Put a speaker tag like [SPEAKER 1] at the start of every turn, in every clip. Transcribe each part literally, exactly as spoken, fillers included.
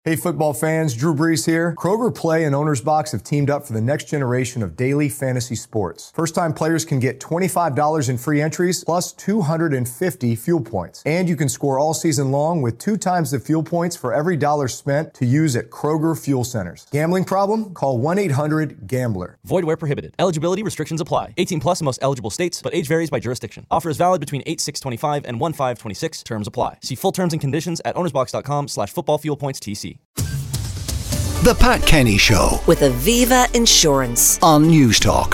[SPEAKER 1] Hey football fans, Drew Brees here. Kroger Play and Owner's Box have teamed up for the next generation of daily fantasy sports. First-time players can get twenty-five dollars in free entries plus two hundred fifty fuel points. And you can score all season long with two times the fuel points for every dollar spent to use at Kroger Fuel Centers. Gambling problem? Call one eight hundred gambler.
[SPEAKER 2] Void where prohibited. Eligibility restrictions apply. eighteen plus in most eligible states, but age varies by jurisdiction. Offer is valid between eight six twenty-five and one five twenty-six. Terms apply. See full terms and conditions at ownersbox.com slash football fuel points TC.
[SPEAKER 3] The Pat Kenny Show
[SPEAKER 4] with Aviva Insurance
[SPEAKER 3] on News Talk.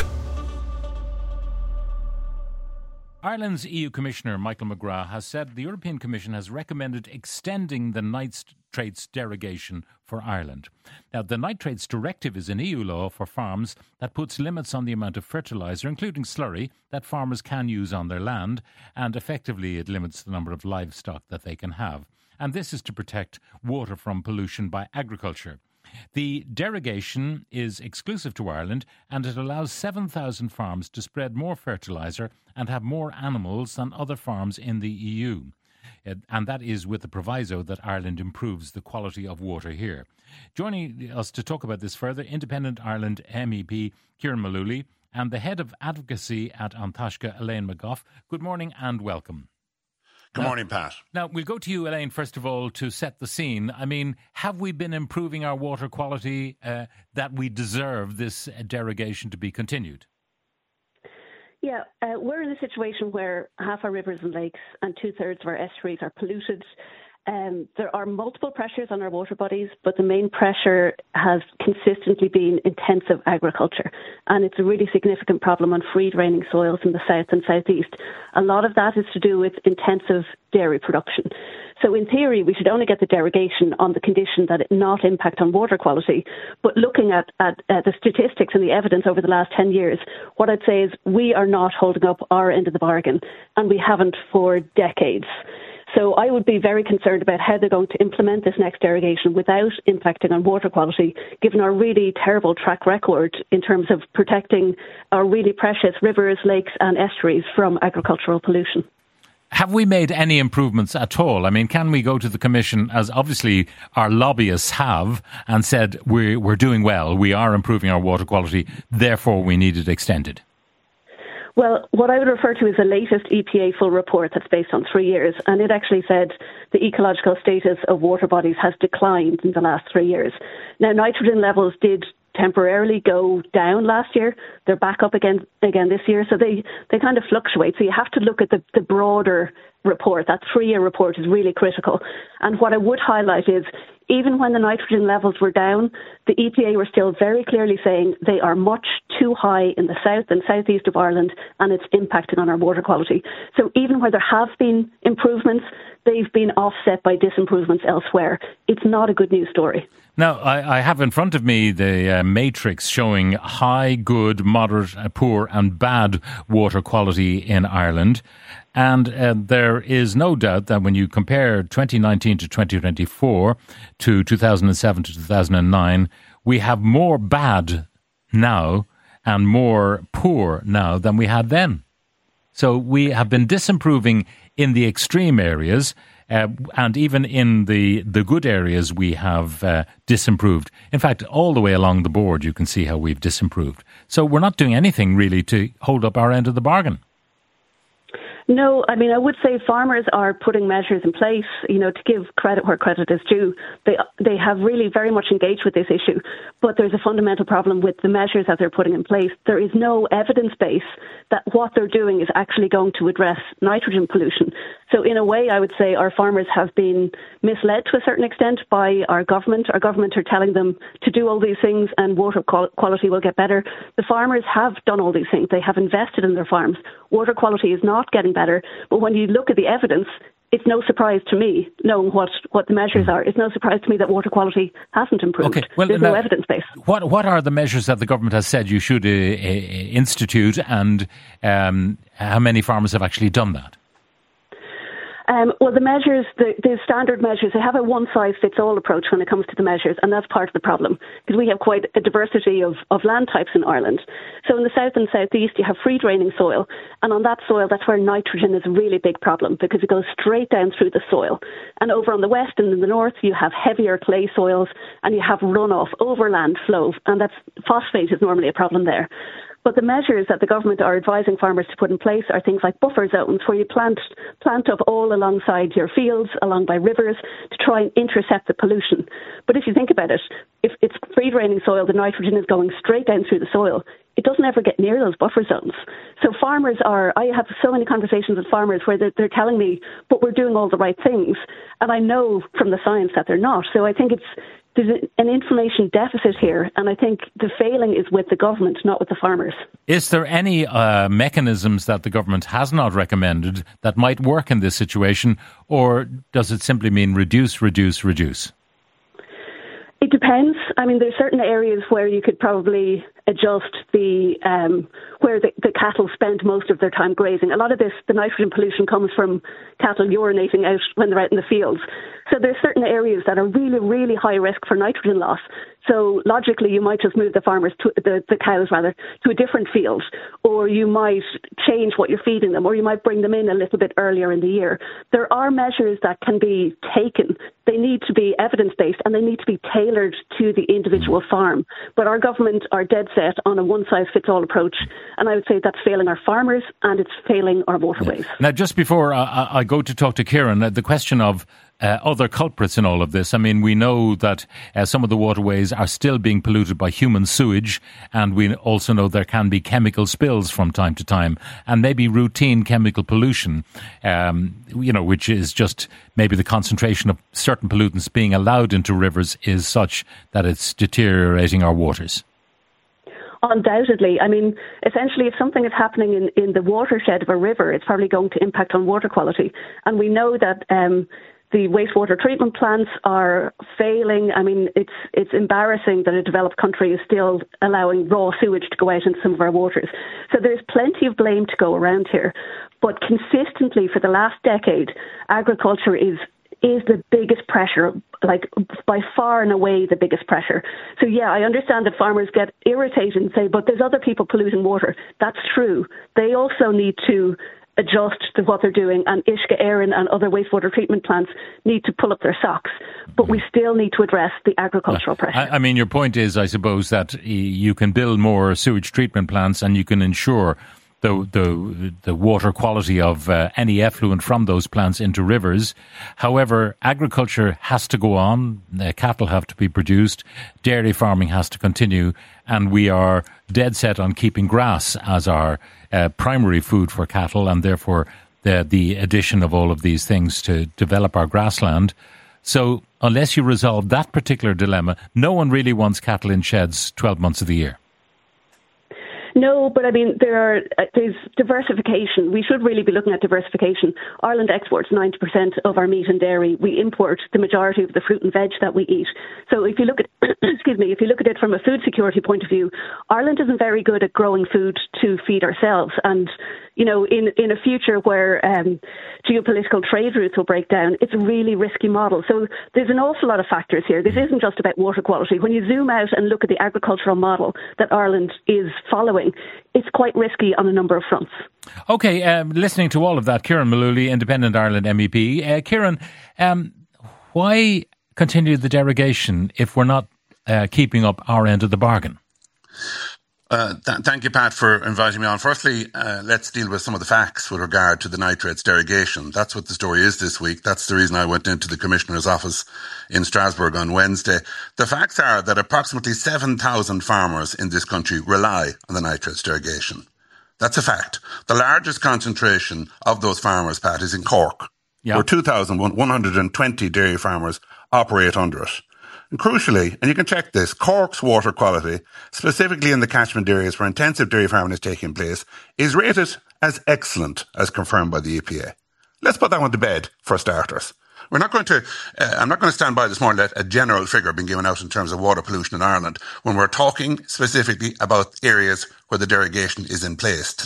[SPEAKER 5] Ireland's E U Commissioner Michael McGrath has said the European Commission has recommended extending the nitrates derogation for Ireland. Now, the nitrates directive is an E U law for farms that puts limits on the amount of fertiliser, including slurry, that farmers can use on their land, and effectively it limits the number of livestock that they can have. And this is to protect water from pollution by agriculture. The derogation is exclusive to Ireland, and it allows seven thousand farms to spread more fertiliser and have more animals than other farms in the E U. And that is with the proviso that Ireland improves the quality of water here. Joining us to talk about this further, Independent Ireland M E P Kieran Mullooly and the Head of Advocacy at An Taisce, Elaine McGough. Good morning and welcome.
[SPEAKER 6] Good morning, Pat.
[SPEAKER 5] Now, we'll go to you, Elaine, first of all, to set the scene. I mean, have we been improving our water quality uh, that we deserve this derogation to be continued?
[SPEAKER 7] Yeah, uh, we're in a situation where half our rivers and lakes and two-thirds of our estuaries are polluted. Um, there are multiple pressures on our water bodies, but the main pressure has consistently been intensive agriculture. And it's a really significant problem on free-draining soils in the south and southeast. A lot of that is to do with intensive dairy production. So in theory, we should only get the derogation on the condition that it not impact on water quality. But looking at, at, at the statistics and the evidence over the last ten years, what I'd say is we are not holding up our end of the bargain, and we haven't for decades. So I would be very concerned about how they're going to implement this next derogation without impacting on water quality, given our really terrible track record in terms of protecting our really precious rivers, lakes and estuaries from agricultural pollution.
[SPEAKER 5] Have we made any improvements at all? I mean, can we go to the Commission, as obviously our lobbyists have, and said we're, we're doing well, we are improving our water quality, therefore we need it extended?
[SPEAKER 7] Well, what I would refer to is the latest E P A full report that's based on three years, and it actually said the ecological status of water bodies has declined in the last three years. Now, nitrogen levels did temporarily go down last year. They're back up again again this year, so they, they kind of fluctuate. So you have to look at the, the broader report. That three-year report is really critical. And what I would highlight is, even when the nitrogen levels were down, the E P A were still very clearly saying they are much too high in the south and southeast of Ireland, and it's impacting on our water quality. So even where there have been improvements, they've been offset by disimprovements elsewhere. It's not a good news story.
[SPEAKER 5] Now, I, I have in front of me the uh, matrix showing high, good, moderate, uh, poor and bad water quality in Ireland. And uh, there is no doubt that when you compare twenty nineteen to twenty twenty-four to two thousand seven to two thousand nine, we have more bad now and more poor now than we had then. So we have been disimproving in the extreme areas, uh, and even in the, the good areas we have uh, disimproved. In fact, all the way along the board you can see how we've disimproved. So we're not doing anything really to hold up our end of the bargain.
[SPEAKER 7] No, I mean, I would say farmers are putting measures in place, you know, to give credit where credit is due. They they have really very much engaged with this issue, but there's a fundamental problem with the measures that they're putting in place. There is no evidence base that what they're doing is actually going to address nitrogen pollution. So in a way, I would say our farmers have been misled to a certain extent by our government. Our government are telling them to do all these things and water quality will get better. The farmers have done all these things. They have invested in their farms. Water quality is not getting better. But when you look at the evidence, it's no surprise to me, knowing what, what the measures are, it's no surprise to me that water quality hasn't improved.
[SPEAKER 5] Okay. Well,
[SPEAKER 7] There's
[SPEAKER 5] now,
[SPEAKER 7] no evidence base.
[SPEAKER 5] What what are the measures that the government has said you should uh, uh, institute, and um, how many farmers have actually done that?
[SPEAKER 7] Um, well, the measures, the, the standard measures, they have a one-size-fits-all approach when it comes to the measures, and that's part of the problem, because we have quite a diversity of, of land types in Ireland. So in the south and southeast, you have free-draining soil, and on that soil, that's where nitrogen is a really big problem, because it goes straight down through the soil. And over on the west and in the north, you have heavier clay soils, and you have runoff, overland flow, and that's phosphate is normally a problem there. But the measures that the government are advising farmers to put in place are things like buffer zones, where you plant plant up all alongside your fields, along by rivers, to try and intercept the pollution. But if you think about it, if it's free-draining soil, the nitrogen is going straight down through the soil. It doesn't ever get near those buffer zones. So farmers are, I have so many conversations with farmers where they're, they're telling me, but we're doing all the right things. And I know from the science that they're not. So I think it's, there's an information deficit here, and I think the failing is with the government, not with the farmers.
[SPEAKER 5] Is there any uh, mechanisms that the government has not recommended that might work in this situation, or does it simply mean reduce, reduce, reduce?
[SPEAKER 7] It depends. I mean, there's certain areas where you could probably adjust the um, where the, the cattle spend most of their time grazing. A lot of this, the nitrogen pollution comes from cattle urinating out when they're out in the fields. So there's certain areas that are really, really high risk for nitrogen loss. So logically, you might just move the farmers, to the, the cows rather, to a different field, or you might change what you're feeding them, or you might bring them in a little bit earlier in the year. There are measures that can be taken. They need to be evidence-based, and they need to be tailored to the individual farm. But our government are dead set on a one-size-fits-all approach, and I would say that's failing our farmers and it's failing our waterways.
[SPEAKER 5] Yeah. Now, just before I, I go to talk to Kieran, the question of Uh, other culprits in all of this. I mean, we know that uh, some of the waterways are still being polluted by human sewage, and we also know there can be chemical spills from time to time, and maybe routine chemical pollution, um, you know, which is just maybe the concentration of certain pollutants being allowed into rivers is such that it's deteriorating our waters.
[SPEAKER 7] Undoubtedly. I mean, essentially, if something is happening in, in the watershed of a river, it's probably going to impact on water quality. And we know that um, the wastewater treatment plants are failing. I mean, it's it's embarrassing that a developed country is still allowing raw sewage to go out into some of our waters. So there's plenty of blame to go around here. But consistently for the last decade, agriculture is is the biggest pressure, like by far and away the biggest pressure. So yeah, I understand that farmers get irritated and say, but there's other people polluting water. That's true. They also need to adjust to what they're doing, and Uisce Éireann and other wastewater treatment plants need to pull up their socks. But we still need to address the agricultural pressure.
[SPEAKER 5] I, I mean, your point is, I suppose, that you can build more sewage treatment plants and you can ensure the the, the water quality of uh, any effluent from those plants into rivers. However, agriculture has to go on. Uh, cattle have to be produced. Dairy farming has to continue. And we are dead set on keeping grass as our uh, primary food for cattle, and therefore the, the addition of all of these things to develop our grassland. So unless you resolve that particular dilemma, no one really wants cattle in sheds twelve months of the year.
[SPEAKER 7] No, but I mean, there are uh, there's diversification. We should really be looking at diversification. Ireland exports ninety percent of our meat and dairy. We import the majority of the fruit and veg that we eat. So if you look at, excuse me, if you look at it from a food security point of view, Ireland isn't very good at growing food to feed ourselves. And, you know, in, in a future where um, geopolitical trade routes will break down, it's a really risky model. So there's an awful lot of factors here. This isn't just about water quality. When you zoom out and look at the agricultural model that Ireland is following, it's quite risky on a number of fronts.
[SPEAKER 5] OK, um, listening to all of that, Kieran Mullooly, Independent Ireland M E P. Uh, Kieran, um, why continue the derogation if we're not uh, keeping up our end of the bargain?
[SPEAKER 6] Uh, th- thank you, Pat, for inviting me on. Firstly, uh, let's deal with some of the facts with regard to the nitrates derogation. That's what the story is this week. That's the reason I went into the Commissioner's office in Strasbourg on Wednesday. The facts are that approximately seven thousand farmers in this country rely on the nitrates derogation. That's a fact. The largest concentration of those farmers, Pat, is in Cork, yep, where two thousand one hundred twenty dairy farmers operate under it. And crucially, and you can check this, Cork's water quality, specifically in the catchment areas where intensive dairy farming is taking place, is rated as excellent, as confirmed by the E P A. Let's put that one to bed for starters. We're not going to, uh, I'm not going to stand by this morning that a general figure being given out in terms of water pollution in Ireland when we're talking specifically about areas where the derogation is in place today.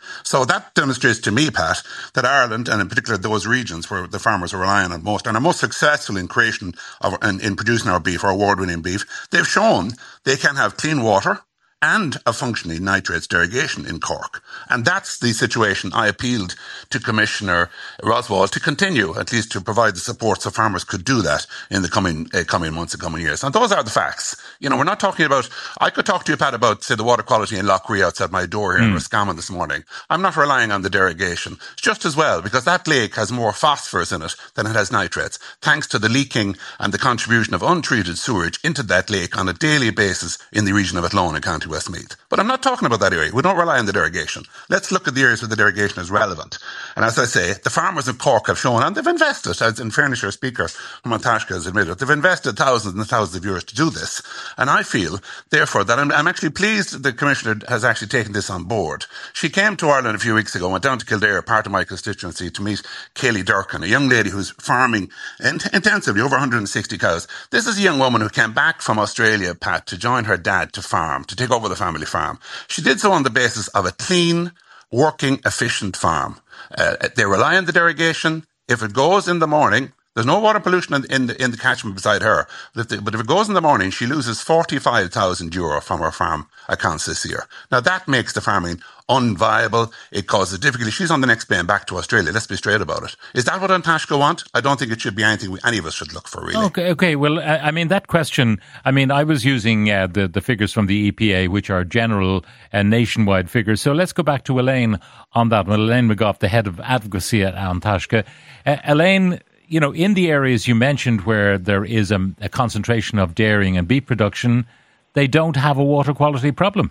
[SPEAKER 6] So that demonstrates to me, Pat, that Ireland, and in particular those regions where the farmers are relying on most and are most successful in creation of, in, in producing our beef, our award-winning beef, they've shown they can have clean water and a functioning nitrates derogation in Cork. And that's the situation I appealed to Commissioner Roswell to continue, at least to provide the support so farmers could do that in the coming uh, coming months and coming years. And those are the facts. You know, we're not talking about, I could talk to you, Pat, about, say, the water quality in Lough Ree outside my door here mm. in Roscommon this morning. I'm not relying on the derogation. It's just as well, because that lake has more phosphorus in it than it has nitrates, thanks to the leaking and the contribution of untreated sewage into that lake on a daily basis in the region of Athlone and County Westmeath. But I'm not talking about that area. We don't rely on the derogation. Let's look at the areas where the derogation is relevant. And as I say, the farmers of Cork have shown, and they've invested, as in fairness, your speaker from An Taisce has admitted, they've invested thousands and thousands of euros to do this. And I feel, therefore, that I'm, I'm actually pleased the Commissioner has actually taken this on board. She came to Ireland a few weeks ago, went down to Kildare, part of my constituency, to meet Kaylee Durkin, a young lady who's farming in- intensively, over one hundred sixty cows. This is a young woman who came back from Australia, Pat, to join her dad to farm, to take over the family farm. She did so on the basis of a clean, working, efficient farm. Uh, they rely on the derogation. If it goes in the morning, there's no water pollution in, in, the, in the catchment beside her. But if, the, but if it goes in the morning, she loses forty-five thousand euro from her farm accounts this year. Now, that makes the farming unviable. It causes difficulty. She's on the next plane back to Australia. Let's be straight about it. Is that what An Taisce want? I don't think it should be anything we, any of us should look for, really.
[SPEAKER 5] Okay, okay. Well, I, I mean, that question, I mean, I was using uh, the, the figures from the E P A, which are general and uh, nationwide figures. So let's go back to Elaine on that one. Elaine McGough, the head of advocacy at An Taisce. Uh, Elaine, you know, in the areas you mentioned where there is a, a concentration of dairying and beef production, they don't have a water quality problem.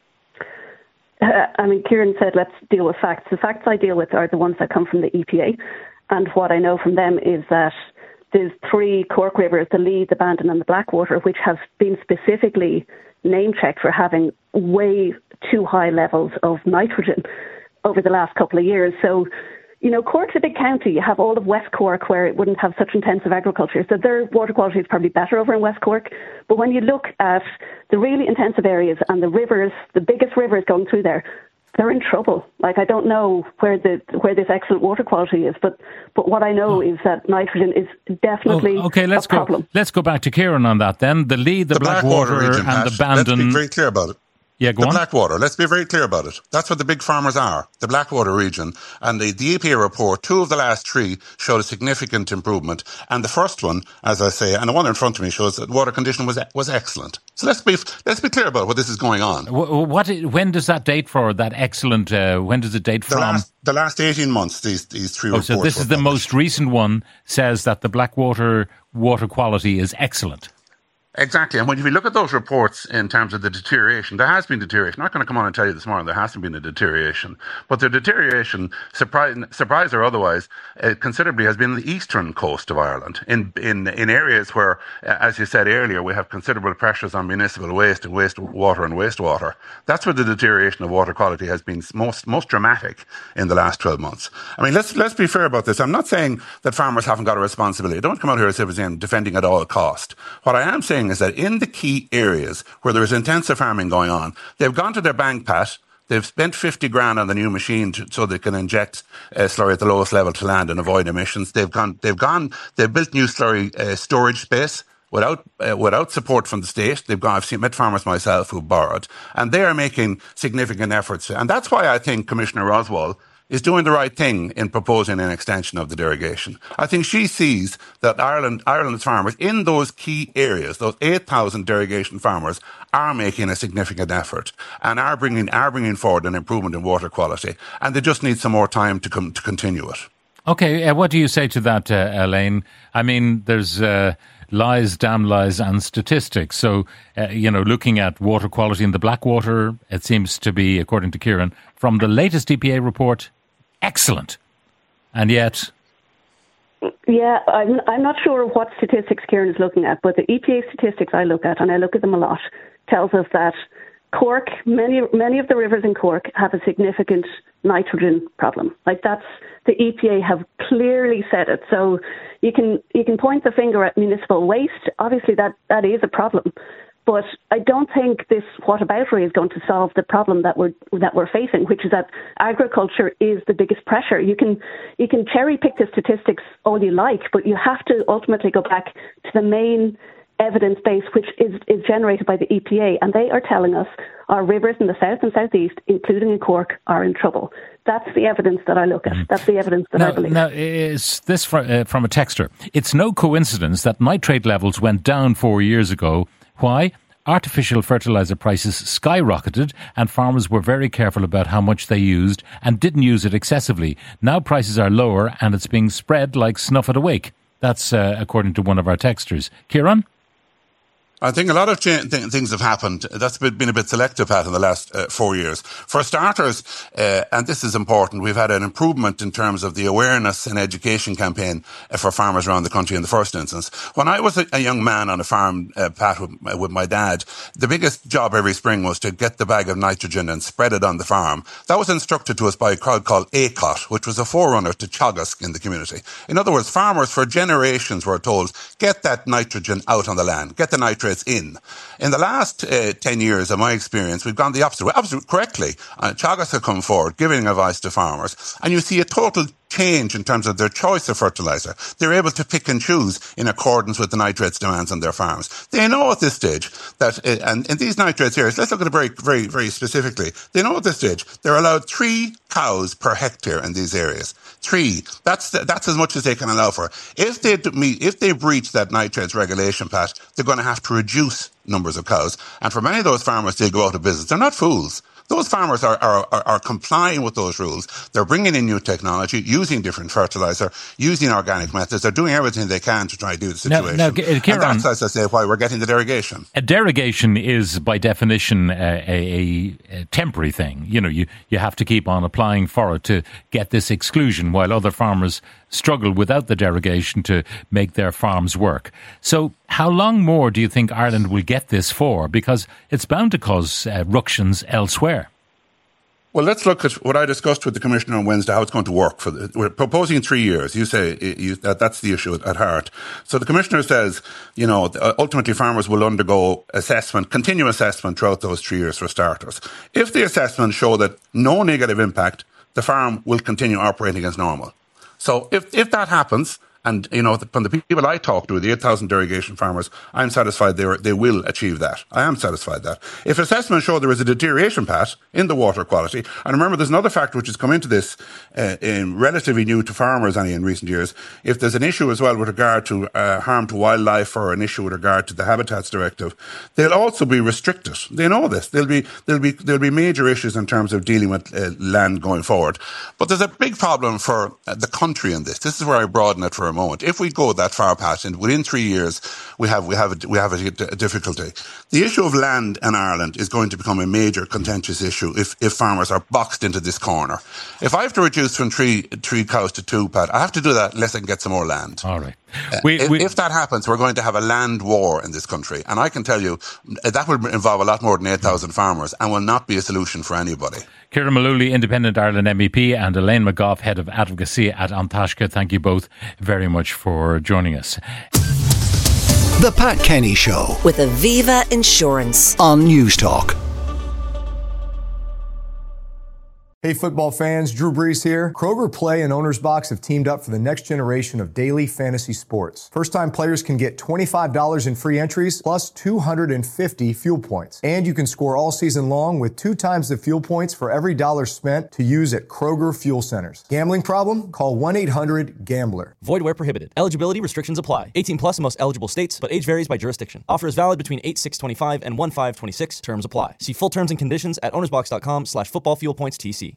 [SPEAKER 7] Uh, I mean, Kieran said, let's deal with facts. The facts I deal with are the ones that come from the E P A. And what I know from them is that there's three Cork rivers, the Lee, the Bandon and the Blackwater, which have been specifically name-checked for having way too high levels of nitrogen over the last couple of years. So, you know, Cork's a big county. You have all of West Cork where it wouldn't have such intensive agriculture. So their water quality is probably better over in West Cork. But when you look at the really intensive areas and the rivers, the biggest rivers going through there, they're in trouble. Like, I don't know where the where this excellent water quality is, but but what I know oh. is that nitrogen is definitely
[SPEAKER 5] oh, okay, let's
[SPEAKER 7] a problem.
[SPEAKER 5] Go, let's go back to Kieran on that then. The Lee, the, the Blackwater, Blackwater region, and Pat, the Bandon.
[SPEAKER 6] Let's be very clear about it.
[SPEAKER 5] Yeah, go
[SPEAKER 6] the
[SPEAKER 5] on.
[SPEAKER 6] Blackwater, let's be very clear about it. That's what the big farmers are, the Blackwater region. And the, the E P A report, two of the last three showed a significant improvement. And the first one, as I say, and the one in front of me shows that water condition was was excellent. So let's be let's be clear about what this is going on.
[SPEAKER 5] What, when does that date for, that excellent, uh, when does it date
[SPEAKER 6] the
[SPEAKER 5] from?
[SPEAKER 6] Last, the last eighteen months, these, these three
[SPEAKER 5] oh,
[SPEAKER 6] reports
[SPEAKER 5] So this is the
[SPEAKER 6] published.
[SPEAKER 5] most recent one, says that the Blackwater water quality is excellent.
[SPEAKER 6] Exactly. And when you look at those reports in terms of the deterioration, there has been deterioration. I'm not going to come on and tell you this morning there hasn't been a deterioration. But the deterioration, surprise, surprise or otherwise, uh, considerably has been the eastern coast of Ireland, in in in areas where, uh, as you said earlier, we have considerable pressures on municipal waste and wastewater and wastewater. That's where the deterioration of water quality has been most most dramatic in the last twelve months. I mean, let's let's be fair about this. I'm not saying that farmers haven't got a responsibility. Don't come out here as if I'm defending at all cost. What I am saying is that in the key areas where there is intensive farming going on, they've gone to their bank, Pat. They've spent fifty grand on the new machine to, so they can inject uh, slurry at the lowest level to land and avoid emissions. They've gone, they've gone, they've built new slurry uh, storage space without uh, without support from the state. They've gone. I've seen met farmers myself who borrowed, and they are making significant efforts. And that's why I think Commissioner Roswell is doing the right thing in proposing an extension of the derogation. I think she sees that Ireland, Ireland's farmers in those key areas, those eight thousand derogation farmers, are making a significant effort and are bringing are bringing forward an improvement in water quality, and they just need some more time to come to continue it.
[SPEAKER 5] Okay, uh, what do you say to that, uh, Elaine? I mean, there's uh, lies, damn lies, and statistics. So, uh, you know, looking at water quality in the Blackwater, it seems to be, according to Kieran, from the latest E P A report, excellent. And yet...
[SPEAKER 7] Yeah, I'm, I'm not sure what statistics Kieran is looking at, but the E P A statistics I look at, and I look at them a lot, tells us that Cork, many many of the rivers in Cork have a significant nitrogen problem. Like, that's, the E P A have clearly said it. So you can you can point the finger at municipal waste. Obviously, that, that is a problem. But I don't think this whataboutery is going to solve the problem that we're that we're facing, which is that agriculture is the biggest pressure. You can you can cherry pick the statistics all you like, but you have to ultimately go back to the main evidence base, which is, is generated by the E P A, and they are telling us our rivers in the south and southeast, including in Cork, are in trouble. That's the evidence that I look at. That's the evidence that
[SPEAKER 5] now,
[SPEAKER 7] I believe.
[SPEAKER 5] Now, is this from, uh, from a texter? It's no coincidence that nitrate levels went down four years ago. Why? Artificial fertiliser prices skyrocketed and farmers were very careful about how much they used and didn't use it excessively. Now prices are lower and it's being spread like snuff at a wake. That's uh, according to one of our texters. Kieran?
[SPEAKER 6] I think a lot of ch- th- things have happened. That's been, been a bit selective, Pat, in the last uh, four years. For starters, uh, and this is important, we've had an improvement in terms of the awareness and education campaign uh, for farmers around the country in the first instance. When I was a, a young man on a farm, uh, Pat, with, uh, with my dad, the biggest job every spring was to get the bag of nitrogen and spread it on the farm. That was instructed to us by a crowd called A C O T, which was a forerunner to Teagasc in the community. In other words, farmers for generations were told, get that nitrogen out on the land, get the nitrogen in. In the last uh, ten years, of my experience, we've gone the opposite way. Absolutely correctly. Uh, Teagasc have come forward, giving advice to farmers, and you see a total change in terms of their choice of fertiliser. They're able to pick and choose in accordance with the nitrates demands on their farms. They know at this stage that, uh, and in these nitrates areas, let's look at it very, very, very specifically. They know at this stage they're allowed three cows per hectare in these areas. Three. That's the, that's as much as they can allow for. If they meet, if they breach that nitrates regulation, Pat, they're going to have to reduce numbers of cows. And for many of those farmers, they'll go out of business. They're not fools. Those farmers are, are, are, are complying with those rules. They're bringing in new technology, using different fertiliser, using organic methods. They're doing everything they can to try to do the situation.
[SPEAKER 5] Now, now, Kieran,
[SPEAKER 6] and that's, as I say, why we're getting the derogation.
[SPEAKER 5] A derogation is, by definition, a, a, a temporary thing. You know, you, you have to keep on applying for it to get this exclusion, while other farmers struggle without the derogation to make their farms work. So how long more do you think Ireland will get this for? Because it's bound to cause uh, ructions elsewhere.
[SPEAKER 6] Well, let's look at what I discussed with the Commissioner on Wednesday, how it's going to work. For the, we're proposing three years. You say you, that that's the issue at heart. So the Commissioner says, you know, ultimately farmers will undergo assessment, continuous assessment throughout those three years for starters. If the assessment show that no negative impact, the farm will continue operating as normal. So if, if that happens, and, you know, from the people I talk to, the eight thousand derogation farmers, I'm satisfied they are, they will achieve that. I am satisfied that. If assessments show there is a deterioration, Pat, in the water quality, and remember there's another factor which has come into this, uh, in relatively new to farmers any in recent years. If there's an issue as well with regard to uh, harm to wildlife or an issue with regard to the Habitats Directive, they'll also be restricted. They know this. There'll be, there'll be, there'll be major issues in terms of dealing with uh, land going forward. But there's a big problem for uh, the country in this. This is where I broaden it for a moment. If we go that far, Pat, and within three years we have we have a, we have a, a difficulty. The issue of land in Ireland is going to become a major contentious issue if, if farmers are boxed into this corner. If I have to reduce from three three cows to two, Pat, I have to do that unless I can get some more land.
[SPEAKER 5] All right.
[SPEAKER 6] Uh,
[SPEAKER 5] we,
[SPEAKER 6] if,
[SPEAKER 5] we,
[SPEAKER 6] if that happens, we're going to have a land war in this country, and I can tell you that will involve a lot more than eight thousand farmers and will not be a solution for anybody.
[SPEAKER 5] Kieran Mullooly, Independent Ireland M E P, and Elaine McGough, Head of Advocacy at An Taisce. Thank you both very much for joining us.
[SPEAKER 3] The Pat Kenny Show
[SPEAKER 4] with Aviva Insurance
[SPEAKER 3] on News Talk.
[SPEAKER 1] Hey football fans, Drew Brees here. Kroger Play and Owner's Box have teamed up for the next generation of daily fantasy sports. First-time players can get twenty-five dollars in free entries plus two hundred fifty fuel points. And you can score all season long with two times the fuel points for every dollar spent to use at Kroger Fuel Centers. Gambling problem? Call one eight hundred gambler.
[SPEAKER 2] Void where prohibited. Eligibility restrictions apply. eighteen plus in most eligible states, but age varies by jurisdiction. Offer is valid between eight six twenty-five and one five twenty-six. Terms apply. See full terms and conditions at ownersbox dot com slash football fuel points T C.